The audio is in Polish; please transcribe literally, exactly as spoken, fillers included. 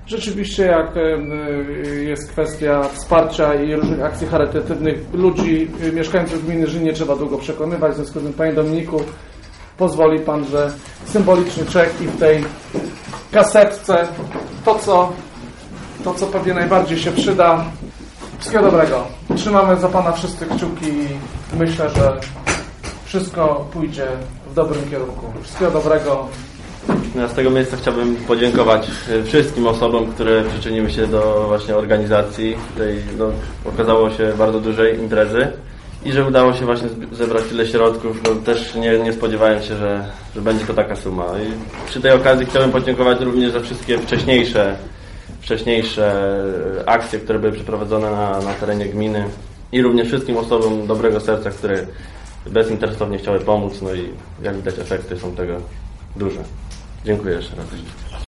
Rzeczywiście, jak jest kwestia wsparcia i różnych akcji charytatywnych ludzi, mieszkańców gminy Żnin, nie trzeba długo przekonywać. W związku z tym, Panie Dominiku, pozwoli Pan, że symboliczny czek i w tej kasetce to, co, to, co pewnie najbardziej się przyda. Wszystkiego dobrego. Trzymamy za Pana wszyscy kciuki i myślę, że wszystko pójdzie w dobrym kierunku. Wszystkiego dobrego. Ja z tego miejsca chciałbym podziękować wszystkim osobom, które przyczyniły się do właśnie organizacji tej, no, okazało się bardzo dużej imprezy i że udało się właśnie zebrać tyle środków. No, też nie, nie spodziewałem się, że, że będzie to taka suma. I przy tej okazji chciałbym podziękować również za wszystkie wcześniejsze, wcześniejsze akcje, które były przeprowadzone na, na terenie gminy i również wszystkim osobom dobrego serca, które bezinteresownie chciały pomóc. No i jak widać, efekty są tego duże. Dziękuję jeszcze raz.